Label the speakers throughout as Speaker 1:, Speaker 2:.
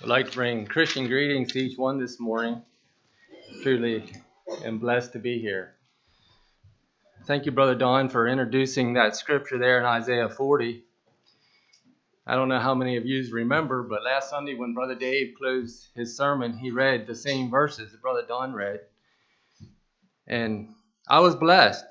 Speaker 1: I'd like to bring Christian greetings to each one this morning. Truly am blessed to be here. Thank you, Brother Don, for introducing that scripture there in Isaiah 40. I don't know how many of you remember, but last Sunday when Brother Dave closed his sermon, he read the same verses that Brother Don read. And I was blessed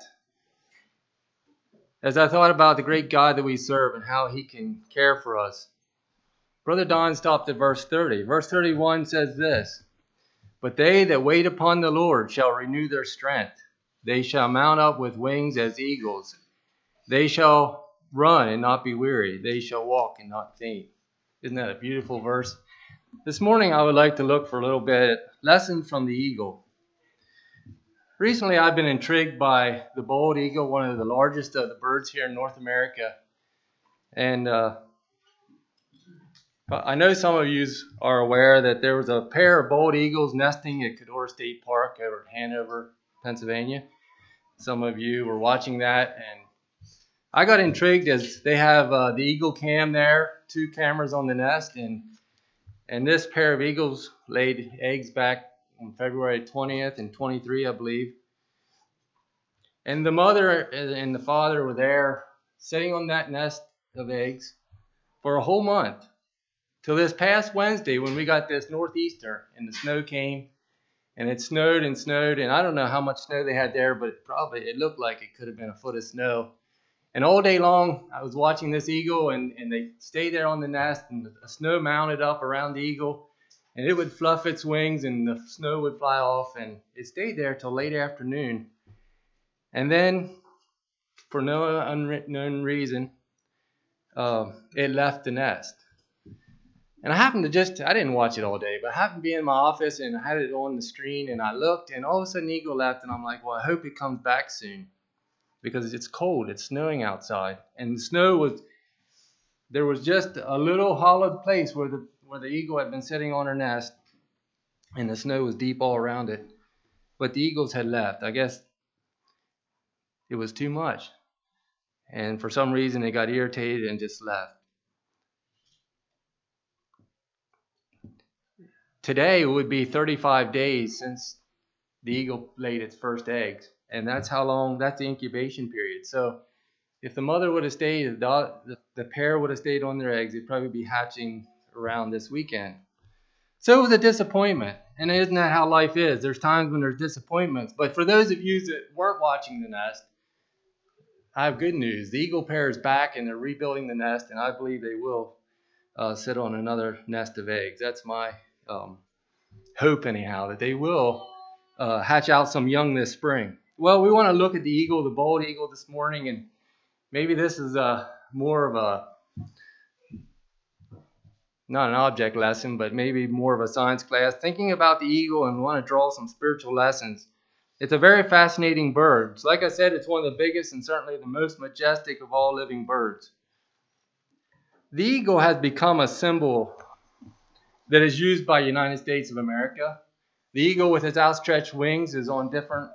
Speaker 1: as I thought about the great God that we serve and how he can care for us. Brother Don stopped at verse 30. Verse 31 says this: "But they that wait upon the Lord shall renew their strength. They shall mount up with wings as eagles. They shall run and not be weary. They shall walk and not faint." Isn't that a beautiful verse? This morning I would like to look for a little bit lessons from the eagle. Recently I've been intrigued by the bald eagle, one of the largest of the birds here in North America. And I know some of you are aware that there was a pair of bald eagles nesting at Cador State Park over in Hanover, Pennsylvania. Some of you were watching that, and I got intrigued as they have the Eagle Cam there, 2 cameras on the nest, and this pair of eagles laid eggs back on February 20th and 23, I believe. And the mother and the father were there sitting on that nest of eggs for a whole month. Till this past Wednesday when we got this northeaster and the snow came, and it snowed and snowed, and I don't know how much snow they had there, but it looked like it could have been a foot of snow. And all day long I was watching this eagle, and they stayed there on the nest, and the snow mounted up around the eagle, and it would fluff its wings and the snow would fly off, and it stayed there till late afternoon. And then, for no unknown reason, it left the nest. And I happened to I didn't watch it all day, but I happened to be in my office and I had it on the screen, and I looked, and all of a sudden the eagle left, and I'm like, well, I hope it comes back soon because it's cold, it's snowing outside. And there was just a little hollowed place where the eagle had been sitting on her nest, and the snow was deep all around it. But the eagles had left. I guess it was too much. And for some reason, they got irritated and just left. Today, it would be 35 days since the eagle laid its first eggs. And that's the incubation period. So if the mother would have stayed, the pair would have stayed on their eggs, they'd probably be hatching around this weekend. So it was a disappointment. And isn't that how life is? There's times when there's disappointments. But for those of you that weren't watching the nest, I have good news. The eagle pair is back, and they're rebuilding the nest, and I believe they will sit on another nest of eggs. That's my hope, anyhow, that they will hatch out some young this spring. Well, we want to look at the eagle, the bald eagle, this morning, and maybe this is more of a, not an object lesson, but maybe more of a science class, thinking about the eagle and want to draw some spiritual lessons. It's a very fascinating bird. So like I said, it's one of the biggest and certainly the most majestic of all living birds. The eagle has become a symbol that is used by the United States of America. The eagle with its outstretched wings is on different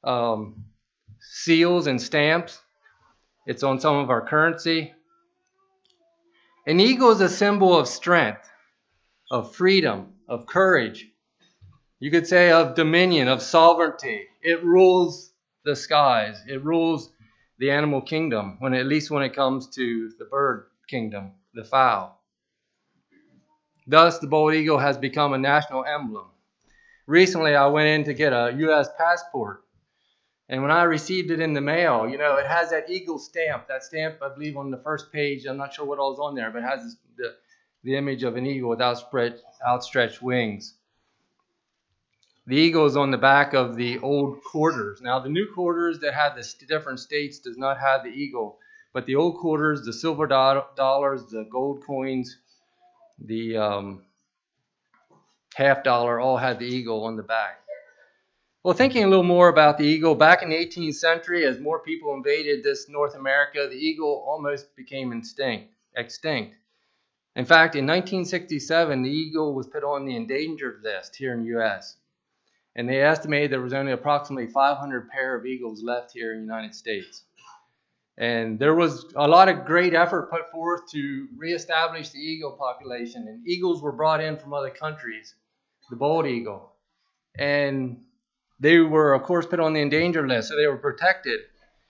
Speaker 1: seals and stamps. It's on some of our currency. An eagle is a symbol of strength, of freedom, of courage. You could say of dominion, of sovereignty. It rules the skies. It rules the animal kingdom, at least when it comes to the bird kingdom, the fowl. Thus, the bald eagle has become a national emblem. Recently, I went in to get a U.S. passport, and when I received it in the mail, it has that eagle stamp. That stamp, I believe, on the first page. I'm not sure what all's on there, but it has the image of an eagle with outstretched wings. The eagle is on the back of the old quarters. Now, the new quarters that have the different states does not have the eagle, but the old quarters, the silver dollars, the gold coins, the half dollar, all had the eagle on the back. Well, thinking a little more about the eagle, back in the 18th century, as more people invaded this North America, the eagle almost became extinct. In fact, in 1967, the eagle was put on the endangered list here in the U.S., and they estimated there was only approximately 500 pair of eagles left here in the United States. And there was a lot of great effort put forth to reestablish the eagle population. And eagles were brought in from other countries, the bald eagle. And they were, of course, put on the endangered list, so they were protected.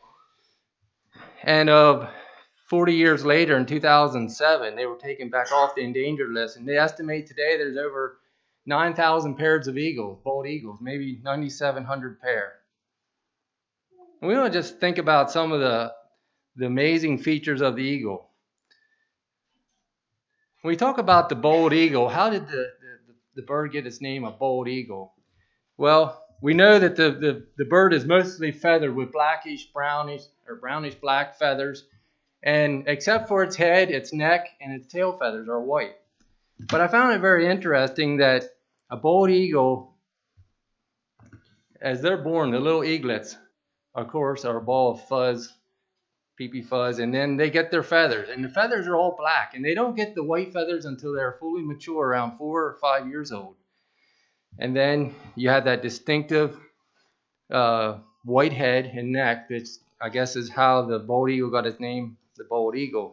Speaker 1: And 40 years later, in 2007, they were taken back off the endangered list. And they estimate today there's over 9,000 pairs of eagles, bald eagles, maybe 9,700 pair. And we want to just think about some of the amazing features of the eagle. When we talk about the bald eagle, how did the bird get its name, a bald eagle? Well, we know that the bird is mostly feathered with blackish, brownish, or brownish black feathers. And except for its head, its neck, and its tail feathers are white. But I found it very interesting that a bald eagle, as they're born, the little eaglets, of course, are a ball of fuzz, pee-pee fuzz, and then they get their feathers. And the feathers are all black, and they don't get the white feathers until they're fully mature, around 4 or 5 years old. And then you have that distinctive white head and neck, which I guess is how the bald eagle got its name, the bald eagle.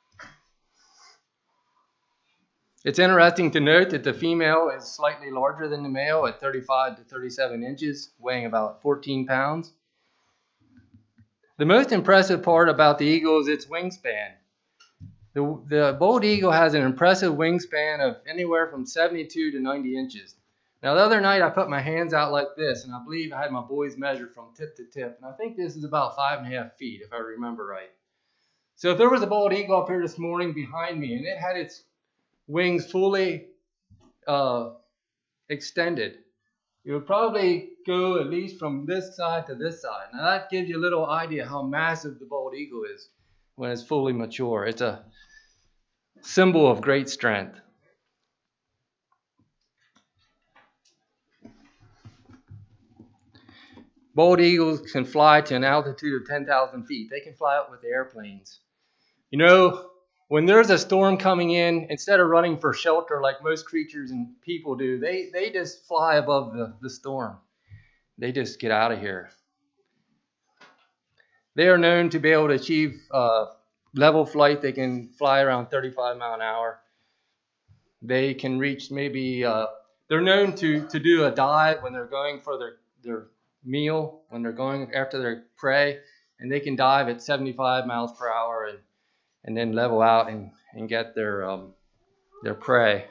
Speaker 1: It's interesting to note that the female is slightly larger than the male at 35 to 37 inches, weighing about 14 pounds. The most impressive part about the eagle is its wingspan. The bald eagle has an impressive wingspan of anywhere from 72 to 90 inches. Now, the other night I put my hands out like this, and I believe I had my boys measure from tip to tip, and I think this is about 5.5 feet, if I remember right. So if there was a bald eagle up here this morning behind me, and it had its wings fully extended, it would probably go at least from this side to this side. Now that gives you a little idea how massive the bald eagle is when it's fully mature. It's a symbol of great strength. Bald eagles can fly to an altitude of 10,000 feet. They can fly up with the airplanes. You know, when there's a storm coming in, instead of running for shelter like most creatures and people do, they just fly above the storm. They just get out of here. They are known to be able to achieve level flight. They can fly around 35 miles an hour. They can reach maybe, they're known to do a dive when they're going for their meal, when they're going after their prey, and they can dive at 75 miles per hour and then level out and get their prey.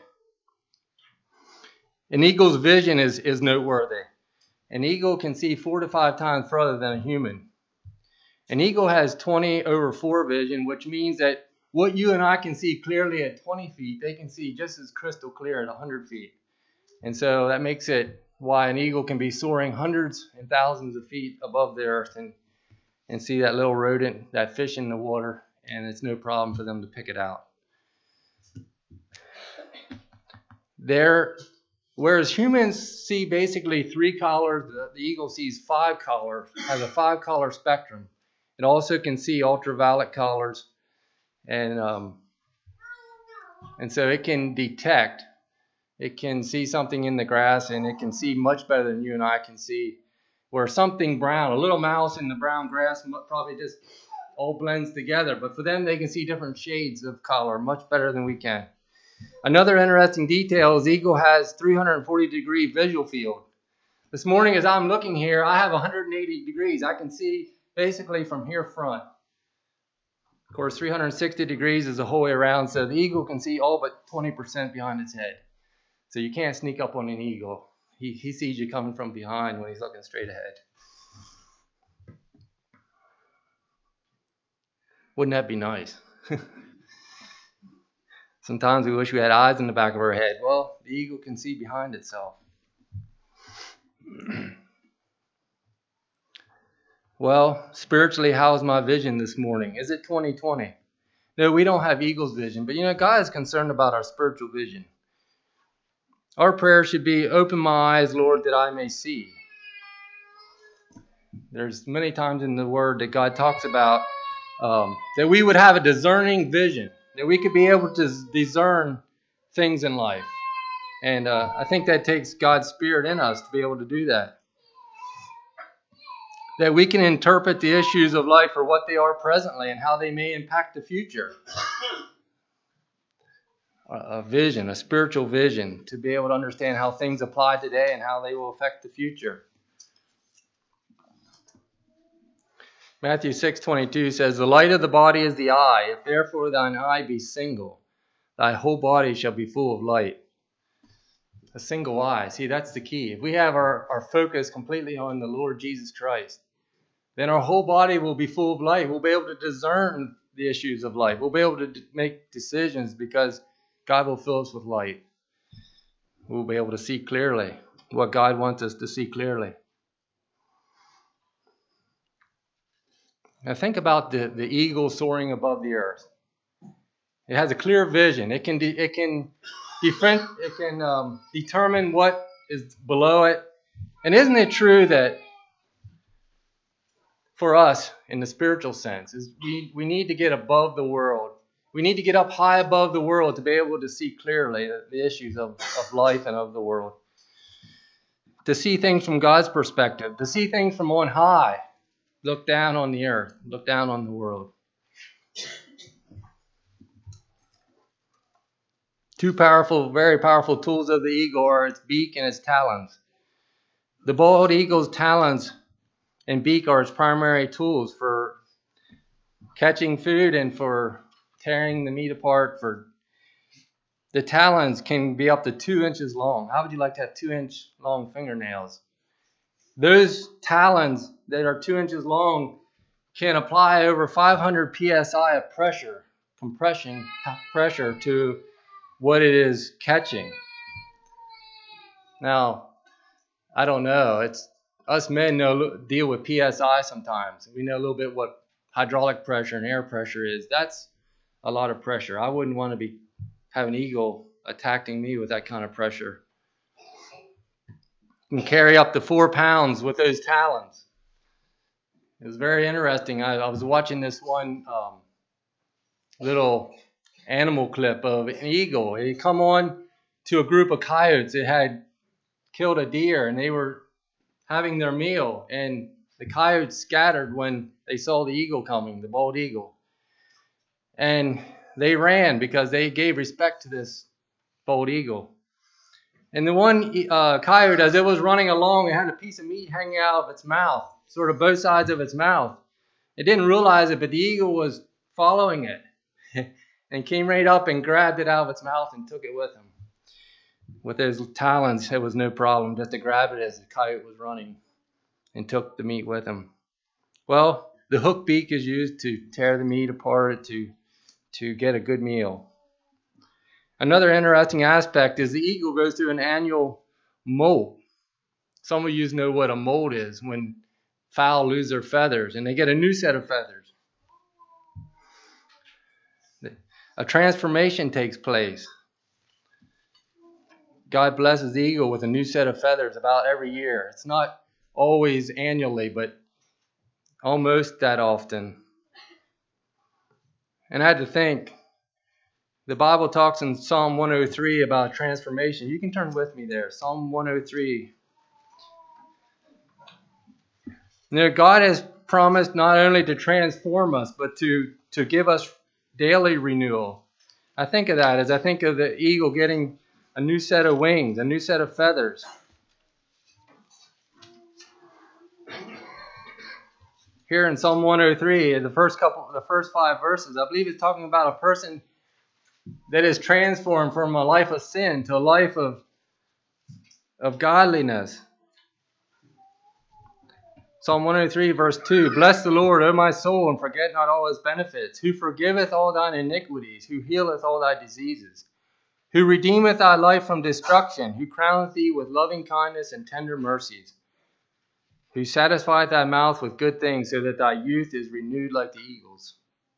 Speaker 1: An eagle's vision is noteworthy. An eagle can see 4 to 5 times further than a human. An eagle has 20/4 vision, which means that what you and I can see clearly at 20 feet, they can see just as crystal clear at 100 feet. And so that makes it why an eagle can be soaring hundreds and thousands of feet above the earth and see that little rodent, that fish in the water, and it's no problem for them to pick it out. Whereas humans see basically 3 colors, the eagle sees 5 colors, has a 5-color spectrum. It also can see ultraviolet colors, and so it can detect. It can see something in the grass, and it can see much better than you and I can see. Where something brown, a little mouse in the brown grass, probably just all blends together. But for them, they can see different shades of color much better than we can. Another interesting detail is eagle has 340-degree visual field. This morning, as I'm looking here, I have 180 degrees. I can see basically from here front. Of course, 360 degrees is the whole way around, so the eagle can see all but 20% behind its head. So you can't sneak up on an eagle. He sees you coming from behind when he's looking straight ahead. Wouldn't that be nice? Sometimes we wish we had eyes in the back of our head. Well, the eagle can see behind itself. Well, spiritually, how's my vision this morning? Is it 2020? No, we don't have eagle's vision, but God is concerned about our spiritual vision. Our prayer should be, open my eyes, Lord, that I may see. There's many times in the Word that God talks about that we would have a discerning vision, that we could be able to discern things in life. And I think that takes God's Spirit in us to be able to do that. that we can interpret the issues of life for what they are presently and how they may impact the future. A vision, a spiritual vision, to be able to understand how things apply today and how they will affect the future. Matthew 6:22 says, "The light of the body is the eye. If therefore thine eye be single, thy whole body shall be full of light." A single eye. See, that's the key. If we have our focus completely on the Lord Jesus Christ, then our whole body will be full of light. We'll be able to discern the issues of life. We'll be able to make decisions because God will fill us with light. We'll be able to see clearly what God wants us to see clearly. Now think about the eagle soaring above the earth. It has a clear vision. It can determine what is below it. And isn't it true that for us, in the spiritual sense, is we need to get above the world. We need to get up high above the world to be able to see clearly the issues of life and of the world. To see things from God's perspective, to see things from on high. Look down on the earth, look down on the world. Two powerful, very powerful tools of the eagle are its beak and its talons. The bald eagle's talons and beak are its primary tools for catching food and for tearing the meat apart. For the talons can be up to 2 inches long. How would you like to have 2-inch long fingernails? Those talons that are 2 inches long can apply over 500 psi of compression pressure to what it is catching. Now, I don't know. It's us men deal with psi sometimes. We know a little bit what hydraulic pressure and air pressure is. That's a lot of pressure. I wouldn't want to have an eagle attacking me with that kind of pressure. You can carry up to 4 pounds with those talons. It was very interesting. I was watching this one little animal clip of an eagle. It had come on to a group of coyotes. It had killed a deer and they were having their meal, and the coyotes scattered when they saw the eagle coming, the bald eagle. And they ran because they gave respect to this bald eagle. And the one coyote, as it was running along, it had a piece of meat hanging out of its mouth, sort of both sides of its mouth. It didn't realize it, but the eagle was following it and came right up and grabbed it out of its mouth and took it with him. With his talons, it was no problem just to grab it as the coyote was running and took the meat with him. Well, the hook beak is used to tear the meat apart to get a good meal. Another interesting aspect is the eagle goes through an annual molt. Some of you know what a molt is, when fowl lose their feathers and they get a new set of feathers. A transformation takes place. God blesses the eagle with a new set of feathers about every year. It's not always annually, but almost that often. And I had to think, the Bible talks in Psalm 103 about transformation. You can turn with me there, Psalm 103. Now, God has promised not only to transform us, but to give us daily renewal. I think of that as I think of the eagle getting a new set of wings, a new set of feathers. Here in Psalm 103, the first 5 verses, I believe it's talking about a person that is transformed from a life of sin to a life of godliness. Psalm 103, verse 2, "Bless the Lord, O my soul, and forget not all his benefits, who forgiveth all thine iniquities, who healeth all thy diseases, who redeemeth thy life from destruction, who crowneth thee with loving kindness and tender mercies, who satisfieth thy mouth with good things, so that thy youth is renewed like the eagles."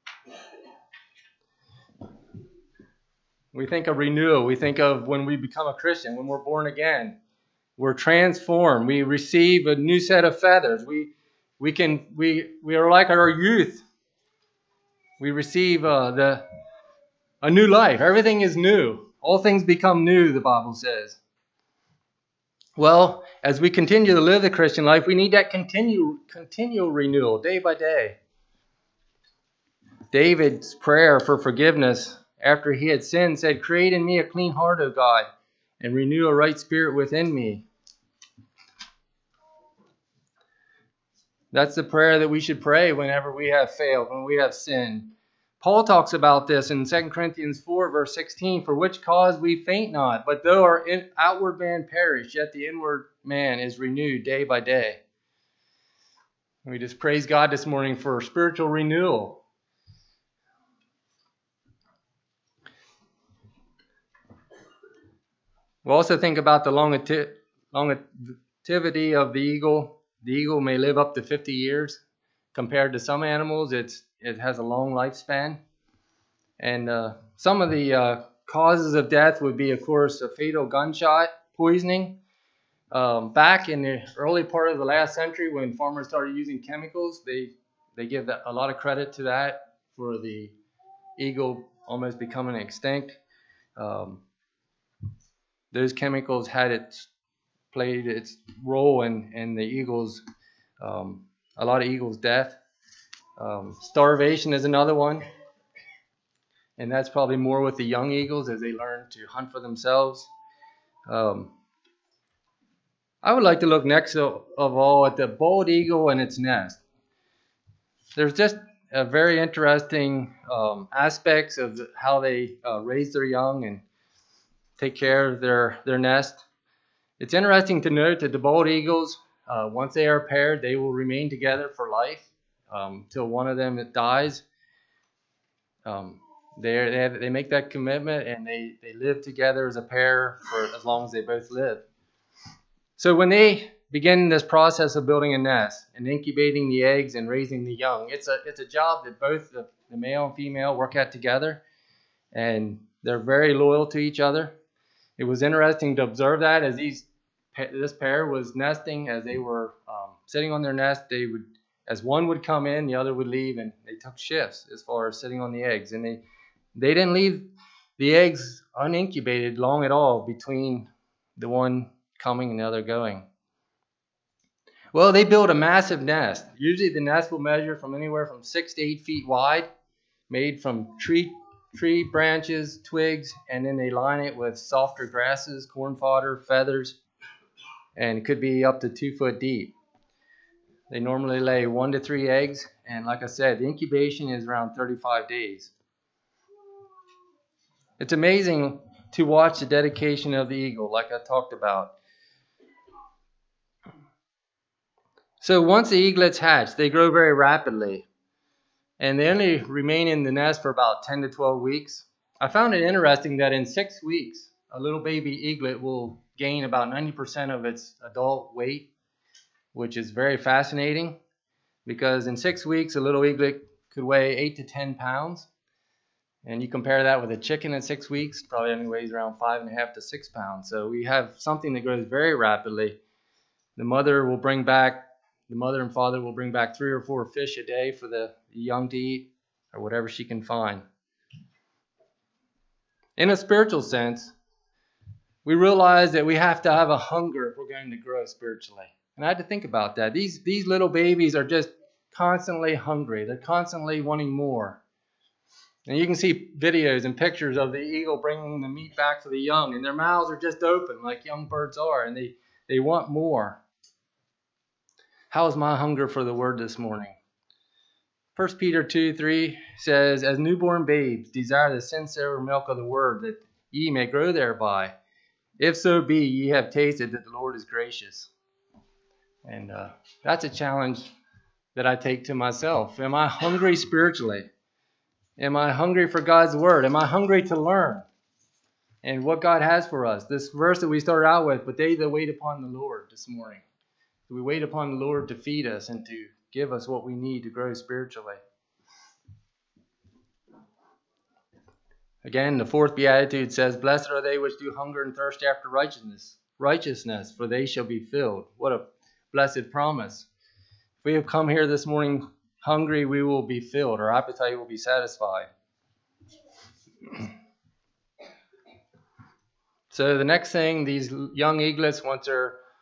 Speaker 1: We think of renewal. We think of when we become a Christian, when we're born again. We're transformed. We receive a new set of feathers. We are like our youth. We receive a new life. Everything is new. All things become new, the Bible says. Well, as we continue to live the Christian life, we need that continual renewal day by day. David's prayer for forgiveness after he had sinned said, "Create in me a clean heart, O God, and renew a right spirit within me." That's the prayer that we should pray whenever we have failed, when we have sinned. Paul talks about this in 2 Corinthians 4, verse 16, "For which cause we faint not, but though our outward man perish, yet the inward man is renewed day by day." We just praise God this morning for spiritual renewal. We'll also think about the longevity of the eagle. The eagle may live up to 50 years. Compared to some animals, it has a long lifespan. And some of the causes of death would be, of course, a fatal gunshot poisoning. Back in the early part of the last century, when farmers started using chemicals, they give a lot of credit to that for the eagle almost becoming extinct. Those chemicals played its role in the eagles, a lot of eagles' death. Starvation is another one, and that's probably more with the young eagles as they learn to hunt for themselves. I would like to look next of all at the bald eagle and its nest. There's just a very interesting aspects of how they raise their young and take care of their nest. It's interesting to note that the bald eagles, once they are paired, they will remain together for life till one of them dies. They make that commitment, and they live together as a pair for as long as they both live. So when they begin this process of building a nest and incubating the eggs and raising the young, it's a job that both the male and female work at together, and they're very loyal to each other. It was interesting to observe that as this pair was nesting, as they were sitting on their nest, as one would come in, the other would leave, and they took shifts as far as sitting on the eggs, and they didn't leave the eggs unincubated long at all between the one coming and the other going. Well, they build a massive nest. Usually the nest will measure from anywhere from 6 to 8 feet wide, made from tree branches, twigs, and then they line it with softer grasses, corn fodder, feathers, and it could be up to 2 foot deep. They normally lay 1 to 3 eggs, and like I said, the incubation is around 35 days. It's amazing to watch the dedication of the eagle, like I talked about. So once the eaglets hatch, they grow very rapidly, and they only remain in the nest for about 10 to 12 weeks. I found it interesting that in 6 weeks, a little baby eaglet will gain about 90% of its adult weight, which is very fascinating because in 6 weeks, a little eaglet could weigh 8 to 10 pounds. And you compare that with a chicken at 6 weeks, probably only weighs around 5.5 to 6 pounds. So we have something that grows very rapidly. The mother and father will bring back 3 or 4 fish a day for the young to eat, or whatever she can find. In a spiritual sense, we realize that we have to have a hunger if we're going to grow spiritually. And I had to think about that. These little babies are just constantly hungry. They're constantly wanting more. And you can see videos and pictures of the eagle bringing the meat back to the young, and their mouths are just open like young birds are, and they want more. How is my hunger for the word this morning? 1 Peter 2:3 says, "As newborn babes, desire the sincere milk of the word, that ye may grow thereby. If so be ye have tasted that the Lord is gracious." And that's a challenge that I take to myself. Am I hungry spiritually? Am I hungry for God's word? Am I hungry to learn and what God has for us? This verse that we started out with, "But they that wait upon the Lord," this morning. We wait upon the Lord to feed us and to give us what we need to grow spiritually. Again, the 4th Beatitude says, "Blessed are they which do hunger and thirst after righteousness, for they shall be filled." What a blessed promise. If we have come here this morning hungry, we will be filled. Our appetite will be satisfied. So the next thing, these young eaglets, once they're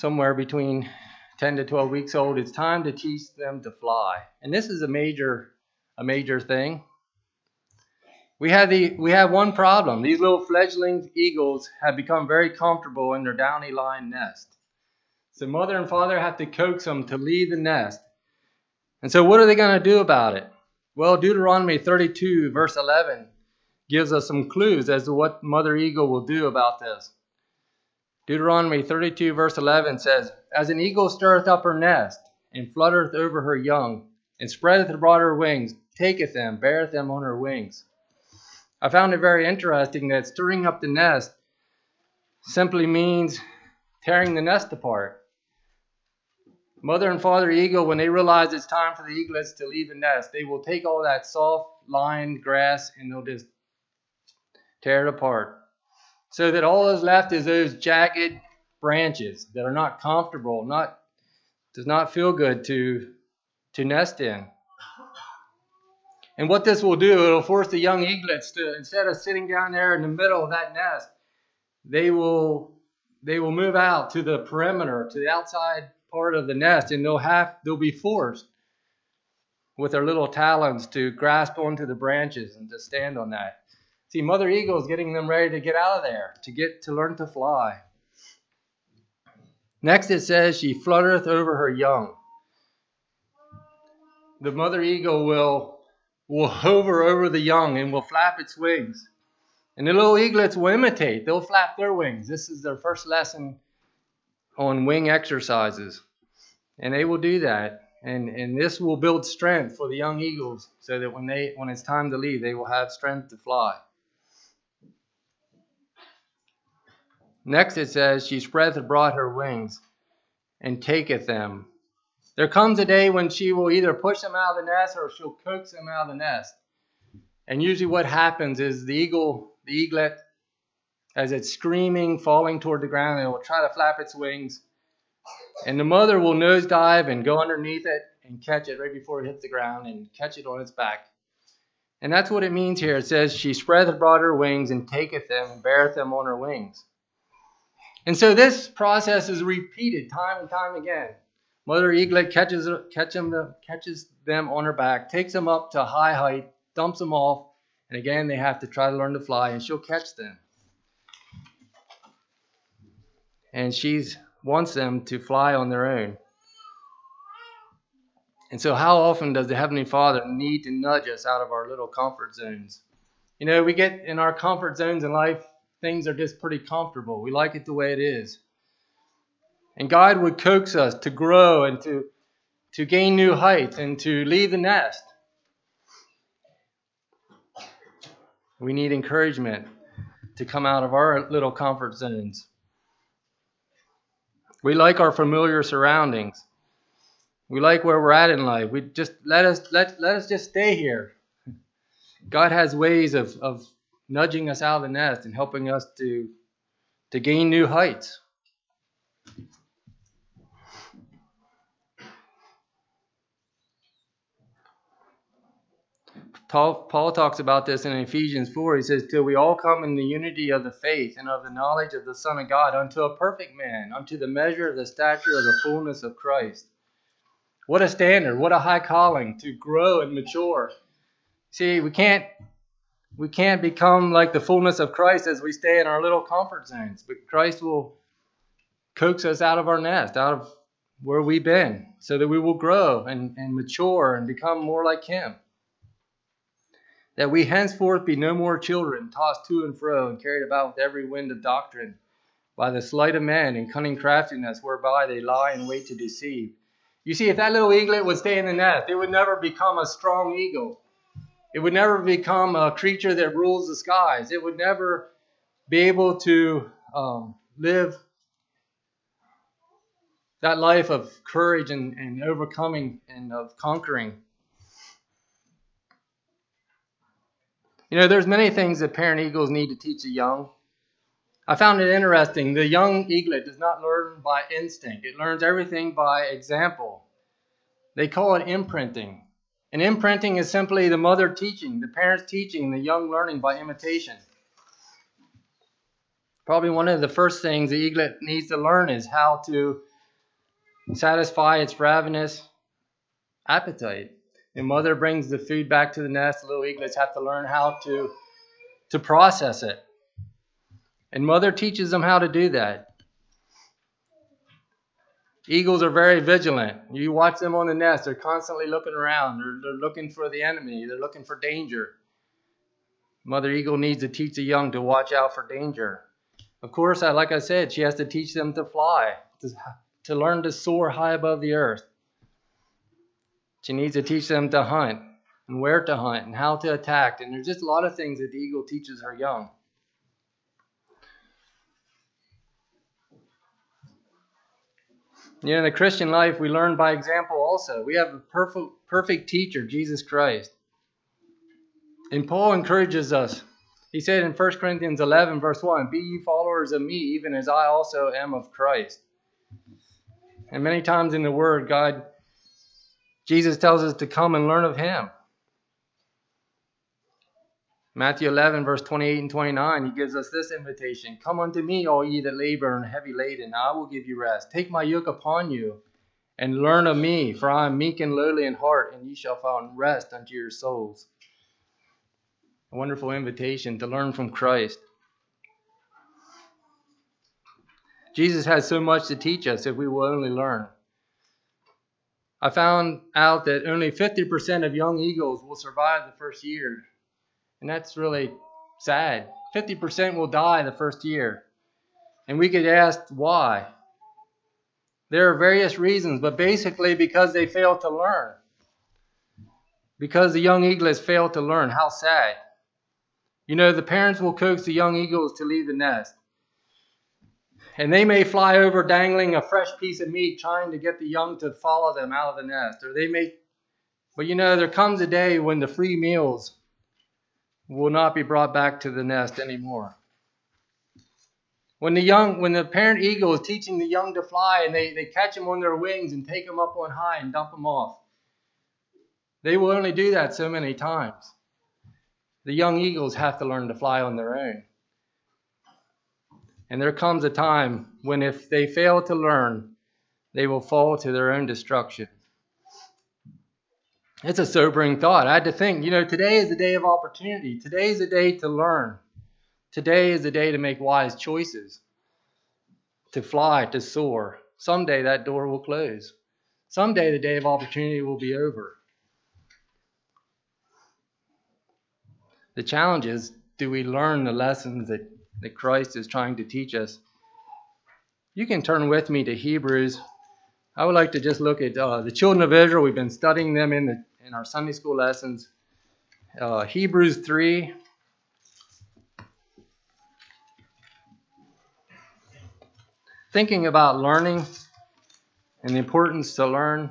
Speaker 1: somewhere between 10 to 12 weeks old, it's time to teach them to fly. And this is a major thing. We have one problem. These little fledgling eagles have become very comfortable in their downy line nest. So mother and father have to coax them to leave the nest. And so what are they going to do about it? Well, Deuteronomy 32 verse 11 gives us some clues as to what mother eagle will do about this. Deuteronomy 32 verse 11 says, "As an eagle stirreth up her nest, and fluttereth over her young, and spreadeth abroad her wings, taketh them, beareth them on her wings." I found it very interesting that stirring up the nest simply means tearing the nest apart. Mother and father eagle, when they realize it's time for the eaglets to leave the nest, they will take all that soft lined grass and they'll just tear it apart. So that all that's left is those jagged branches that are not comfortable, does not feel good to nest in. And what this will do, it'll force the young eaglets to, instead of sitting down there in the middle of that nest, they will move out to the perimeter, to the outside part of the nest, and they'll be forced with their little talons to grasp onto the branches and to stand on that. See, mother eagle is getting them ready to get out of there, to learn to fly. Next it says, "She fluttereth over her young." The mother eagle will hover over the young and will flap its wings. And the little eaglets will imitate. They'll flap their wings. This is their first lesson on wing exercises. And they will do that. And this will build strength for the young eagles so that when it's time to leave, they will have strength to fly. Next it says, "She spreadeth abroad her wings and taketh them." There comes a day when she will either push them out of the nest or she'll coax them out of the nest. And usually what happens is the eaglet, as it's screaming, falling toward the ground, it will try to flap its wings. And the mother will nosedive and go underneath it and catch it right before it hits the ground and catch it on its back. And that's what it means here. It says, "She spreadeth abroad her wings and taketh them and beareth them on her wings." And so this process is repeated time and time again. Mother eaglet catches them on her back, takes them up to a high height, dumps them off, and again they have to try to learn to fly, and she'll catch them. And she wants them to fly on their own. And so how often does the Heavenly Father need to nudge us out of our little comfort zones? You know, we get in our comfort zones in life, things are just pretty comfortable. We like it the way it is. And God would coax us to grow and to gain new heights and to leave the nest. We need encouragement to come out of our little comfort zones. We like our familiar surroundings. We like where we're at in life. We just let us just stay here. God has ways of nudging us out of the nest and helping us to gain new heights. Paul talks about this in Ephesians 4. He says, "Till we all come in the unity of the faith and of the knowledge of the Son of God, unto a perfect man, unto the measure of the stature of the fullness of Christ." What a standard, what a high calling to grow and mature. See, we can't become like the fullness of Christ as we stay in our little comfort zones, but Christ will coax us out of our nest, out of where we've been, so that we will grow and mature and become more like Him. That we henceforth be no more children, tossed to and fro and carried about with every wind of doctrine, by the sleight of men and cunning craftiness whereby they lie in wait to deceive. You see, if that little eaglet would stay in the nest, it would never become a strong eagle. It would never become a creature that rules the skies. It would never be able to live that life of courage and overcoming and of conquering. You know, there's many things that parent eagles need to teach the young. I found it interesting. The young eaglet does not learn by instinct. It learns everything by example. They call it imprinting. And imprinting is simply the mother teaching, the parents teaching, the young learning by imitation. Probably one of the first things the eaglet needs to learn is how to satisfy its ravenous appetite. And mother brings the food back to the nest. The little eaglets have to learn how to process it. And mother teaches them how to do that. Eagles are very vigilant. You watch them on the nest. They're constantly looking around. They're looking for the enemy. They're looking for danger. Mother eagle needs to teach the young to watch out for danger. Of course, like I said, she has to teach them to fly, to learn to soar high above the earth. She needs to teach them to hunt and where to hunt and how to attack. And there's just a lot of things that the eagle teaches her young. In the Christian life, we learn by example also. We have a perfect teacher, Jesus Christ. And Paul encourages us. He said in 1 Corinthians 11, verse 1, "Be ye followers of me, even as I also am of Christ." And many times in the Word, Jesus tells us to come and learn of Him. Matthew 11, verse 28 and 29, He gives us this invitation. "Come unto me, all ye that labor and are heavy laden, and I will give you rest. Take my yoke upon you, and learn of me, for I am meek and lowly in heart, and ye shall find rest unto your souls." A wonderful invitation to learn from Christ. Jesus has so much to teach us if we will only learn. I found out that only 50% of young eagles will survive the first year. And that's really sad. 50% will die the first year. And we could ask why. There are various reasons, but basically because they fail to learn. Because the young eaglets fail to learn. How sad. The parents will coax the young eagles to leave the nest. And they may fly over dangling a fresh piece of meat, trying to get the young to follow them out of the nest. But there comes a day when the free meals will not be brought back to the nest anymore. When the parent eagle is teaching the young to fly, and they catch them on their wings and take them up on high and dump them off, they will only do that so many times. The young eagles have to learn to fly on their own. And there comes a time when if they fail to learn, they will fall to their own destruction. It's a sobering thought. I had to think, today is the day of opportunity. Today is the day to learn. Today is the day to make wise choices. To fly, to soar. Someday that door will close. Someday the day of opportunity will be over. The challenge is, do we learn the lessons that Christ is trying to teach us? You can turn with me to Hebrews. I would like to just look at the children of Israel. We've been studying them in our Sunday school lessons. Hebrews 3. Thinking about learning and the importance to learn.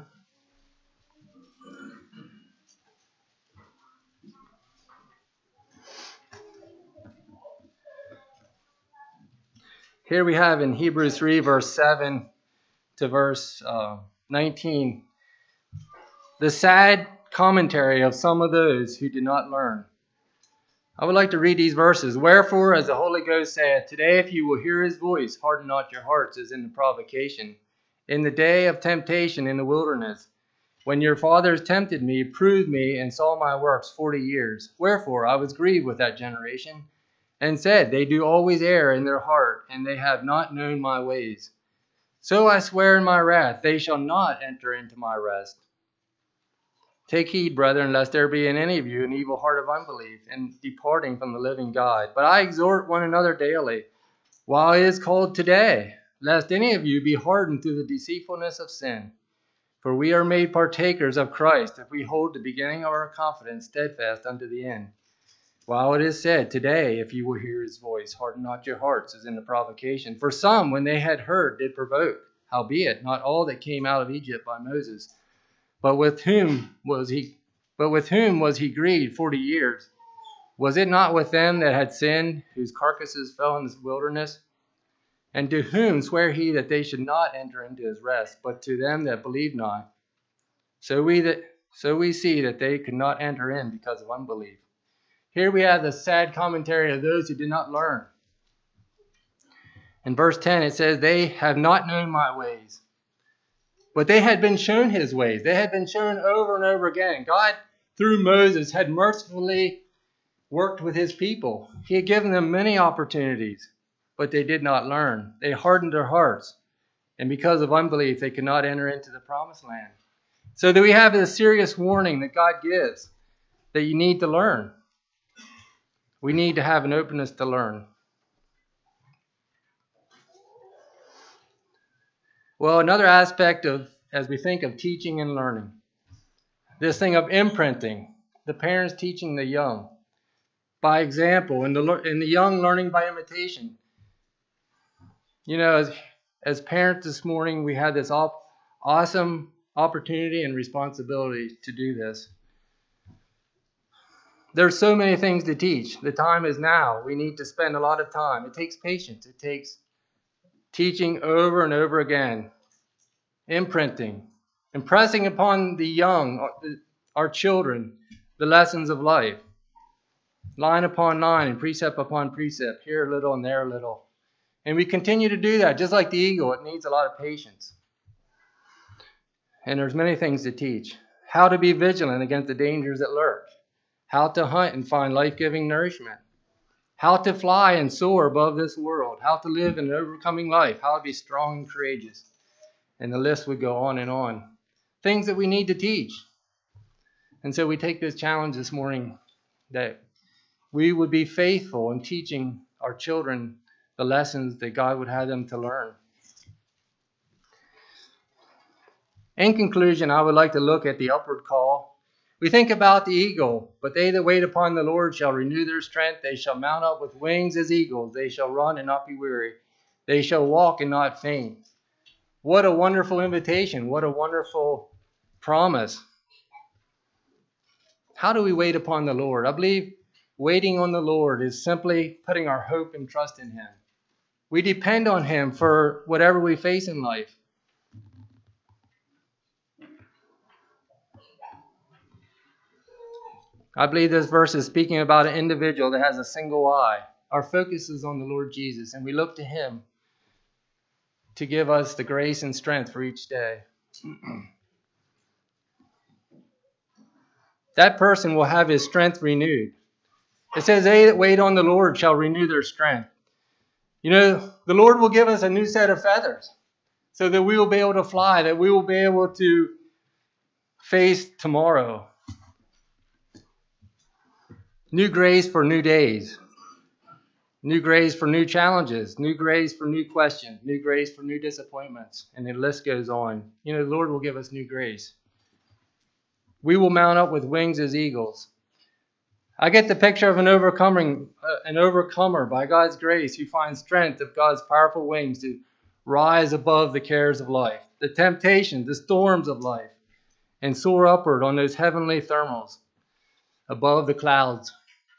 Speaker 1: Here we have in Hebrews 3, verse 7 to verse 19, the sad commentary of some of those who did not learn. I would like to read these verses. "Wherefore, as the Holy Ghost saith, today if you will hear his voice, harden not your hearts as in the provocation, in the day of temptation in the wilderness, when your fathers tempted me, proved me, and saw my works 40 years. Wherefore I was grieved with that generation, and said, they do always err in their heart, and they have not known my ways. So I swear in my wrath, they shall not enter into my rest. Take heed, brethren, lest there be in any of you an evil heart of unbelief, and departing from the living God. But I exhort one another daily, while it is called today, lest any of you be hardened through the deceitfulness of sin. For we are made partakers of Christ, if we hold the beginning of our confidence steadfast unto the end. While it is said, today, if you will hear his voice, harden not your hearts, as in the provocation. For some, when they had heard, did provoke, howbeit not all that came out of Egypt by Moses. But with whom was he grieved 40 years? Was it not with them that had sinned, whose carcasses fell in the wilderness? And to whom sware he that they should not enter into his rest, but to them that believe not? So we see that they could not enter in because of unbelief." Here we have the sad commentary of those who did not learn. In verse 10 it says, "They have not known my ways." But they had been shown his ways. They had been shown over and over again. God, through Moses, had mercifully worked with his people. He had given them many opportunities, but they did not learn. They hardened their hearts. And because of unbelief, they could not enter into the promised land. So that we have a serious warning that God gives that you need to learn. We need to have an openness to learn. Well, another aspect of, as we think of teaching and learning, this thing of imprinting, the parents teaching the young by example, and the young learning by imitation. You know, as parents this morning, we had this awesome opportunity and responsibility to do this. There's so many things to teach. The time is now. We need to spend a lot of time. It takes patience. It takes teaching over and over again, imprinting, impressing upon the young, our children, the lessons of life, line upon line and precept upon precept, here a little and there a little. And we continue to do that, just like the eagle. It needs a lot of patience. And there's many things to teach. How to be vigilant against the dangers that lurk. How to hunt and find life-giving nourishment. How to fly and soar above this world. How to live an overcoming life. How to be strong and courageous. And the list would go on and on. Things that we need to teach. And so we take this challenge this morning that we would be faithful in teaching our children the lessons that God would have them to learn. In conclusion, I would like to look at the upward call. We think about the eagle, but they that wait upon the Lord shall renew their strength. They shall mount up with wings as eagles. They shall run and not be weary. They shall walk and not faint. What a wonderful invitation. What a wonderful promise. How do we wait upon the Lord? I believe waiting on the Lord is simply putting our hope and trust in Him. We depend on Him for whatever we face in life. I believe this verse is speaking about an individual that has a single eye. Our focus is on the Lord Jesus, and we look to Him to give us the grace and strength for each day. That person will have his strength renewed. It says, they that wait on the Lord shall renew their strength. You know, the Lord will give us a new set of feathers so that we will be able to fly, that we will be able to face tomorrow. New grace for new days. New grace for new challenges. New grace for new questions. New grace for new disappointments. And the list goes on. You know, the Lord will give us new grace. We will mount up with wings as eagles. I get the picture of an overcomer by God's grace who finds strength of God's powerful wings to rise above the cares of life, the temptations, the storms of life, and soar upward on those heavenly thermals above the clouds.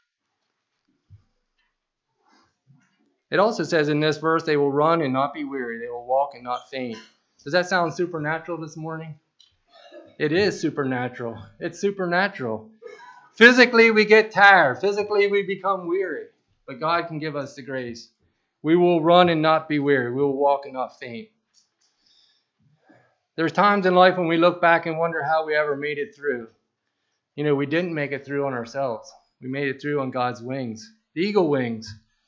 Speaker 1: It also says in this verse, they will run and not be weary. They will walk and not faint. Does that sound supernatural this morning? It is supernatural. It's supernatural. Physically, we get tired. Physically, we become weary. But God can give us the grace. We will run and not be weary. We will walk and not faint. There's times in life when we look back and wonder how we ever made it through. You know, we didn't make it through on ourselves. We made it through on God's wings, the eagle wings.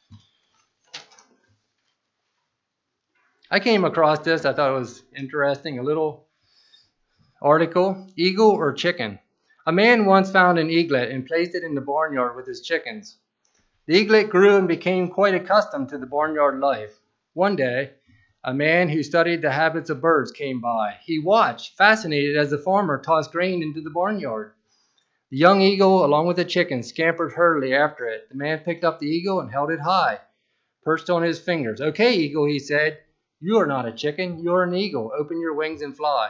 Speaker 1: I came across this. I thought it was interesting. A little article, eagle or chicken. A man once found an eaglet and placed it in the barnyard with his chickens. The eaglet grew and became quite accustomed to the barnyard life. One day, a man who studied the habits of birds came by. He watched, fascinated, as the farmer tossed grain into the barnyard. The young eagle, along with the chickens, scampered hurriedly after it. The man picked up the eagle and held it high, perched on his fingers. "Okay, eagle," he said. "You are not a chicken. You are an eagle. Open your wings and fly."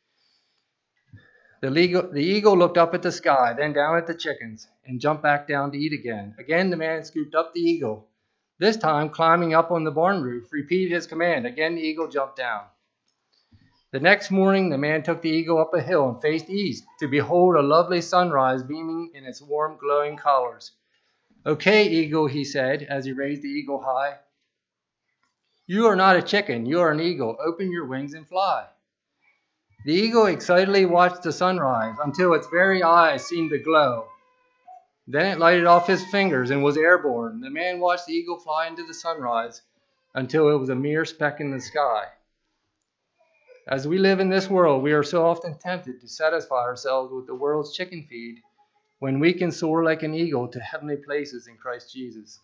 Speaker 1: The eagle looked up at the sky, then down at the chickens, and jumped back down to eat again. Again, the man scooped up the eagle. This time, climbing up on the barn roof, repeated his command. Again, the eagle jumped down. The next morning, the man took the eagle up a hill and faced east to behold a lovely sunrise beaming in its warm, glowing colors. "Okay, eagle," he said, as he raised the eagle high. "You are not a chicken. You are an eagle. Open your wings and fly." The eagle excitedly watched the sunrise until its very eyes seemed to glow. Then it lighted off his fingers and was airborne. The man watched the eagle fly into the sunrise until it was a mere speck in the sky. As we live in this world, we are so often tempted to satisfy ourselves with the world's chicken feed when we can soar like an eagle to heavenly places in Christ Jesus.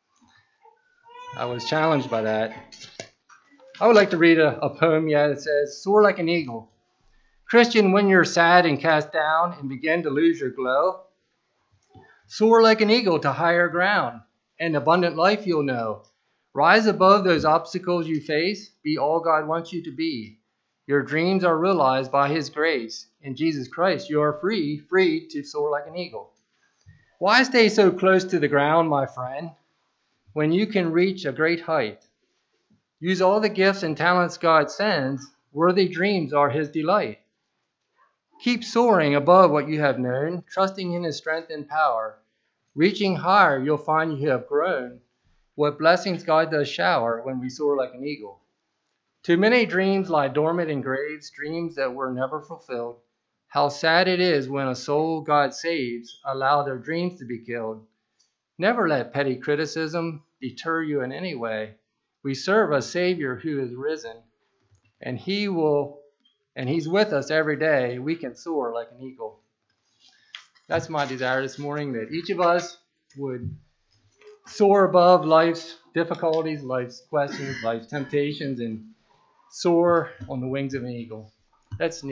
Speaker 1: I was challenged by that. I would like to read a poem yet. It says, "Soar like an eagle. Christian, when you're sad and cast down and begin to lose your glow, soar like an eagle to higher ground, and abundant life you'll know. Rise above those obstacles you face. Be all God wants you to be. Your dreams are realized by His grace. In Jesus Christ, you are free to soar like an eagle. Why stay so close to the ground, my friend, when you can reach a great height? Use all the gifts and talents God sends. Worthy dreams are His delight. Keep soaring above what you have known, trusting in His strength and power. Reaching higher, you'll find you have grown. What blessings God does shower when we soar like an eagle. Too many dreams lie dormant in graves, dreams that were never fulfilled. How sad it is when a soul God saves allow their dreams to be killed. Never let petty criticism deter you in any way. We serve a Savior who is risen, and He's with us every day. We can soar like an eagle." That's my desire this morning, that each of us would soar above life's difficulties, life's questions, life's temptations, and soar on the wings of an eagle. Let's